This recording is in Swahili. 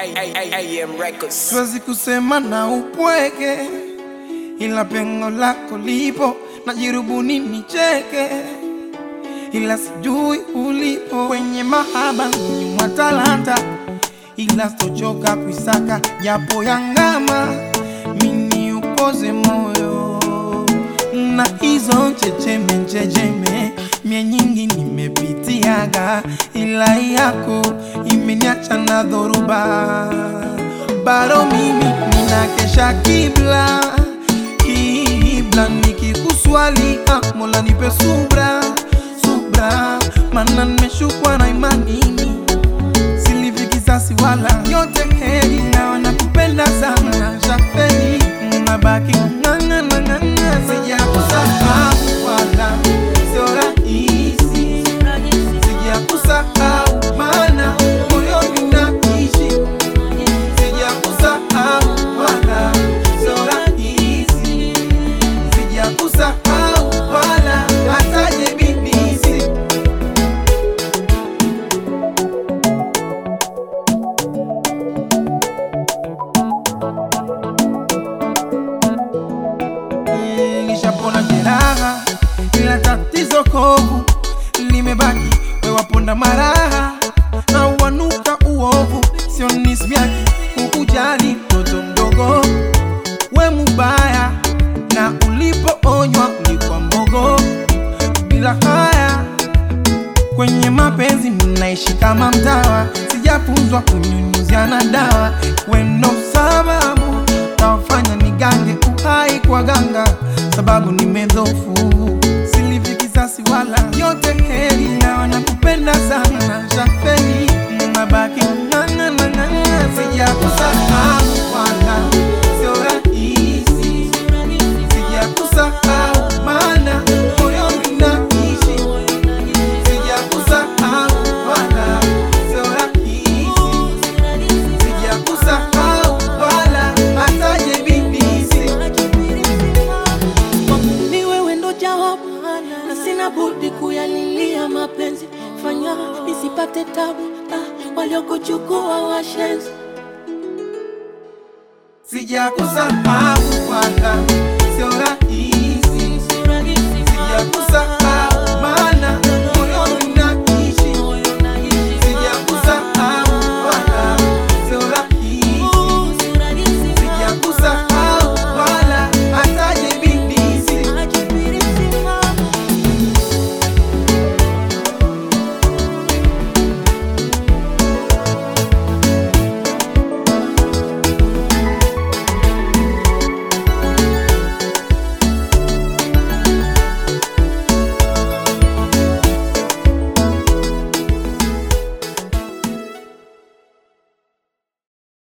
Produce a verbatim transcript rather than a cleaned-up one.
A M Records. Siwezi kusema na upweke, ila pengo lako lipo, najirubuni nicheke, ila sijui ulipo. Kwenye mahaba mwa talanta, ila sitochoka kuisaka, japo yangama mini upoze moyo. Na hizo checheme checheme mie nyingi nimepitiaga, ila yako imeniacha na dhoruba. Bado mimi ninakesha kibla, kibla nikikuswali, ah, Mola nipe subra, subra. Mana nimeshukwa na imanini, silivi kisasi wala yote heri, na nakupenda sana shafeni. Mabaki nganga na nganga, sijakusahau wala sio rahisi, sijakusahau mana moyoni naishi. Sijakusahau wala sio rahisi, sijakusahau wala hata jebinisi. Nishapona jeraha, ila tatizo kovu limebaki, wewe waponda maraha na wanuka uovu. Sio nisbiaki kukujali mtoto mdogo, we mubaya na ulipoonywa ulikuwa mbogo. Bila haya kwenye mapenzi mnaishi kama mtawa, sijafunzwa kunyunyuziana dawa. Wendo sababu tawafanya nigange uhai kwa ganga, sababu nimedhofu, silivi kisasi wala yote heri, na nakupenda sana shafeni. Mabaki nganga na nganga, sijakusahau wala sio rahisi, sijakusahau mana moyoni naishi. Sijakusahau wala sio rahisi, sijakusahau wala hata jebinisi. Ni wewe ndo jawabu, na sina budi kuyalilia mapenzi. Fanya nisipate tabu, ah, waliokuchukua washenzi. Sijakusahau wala sio rahisi.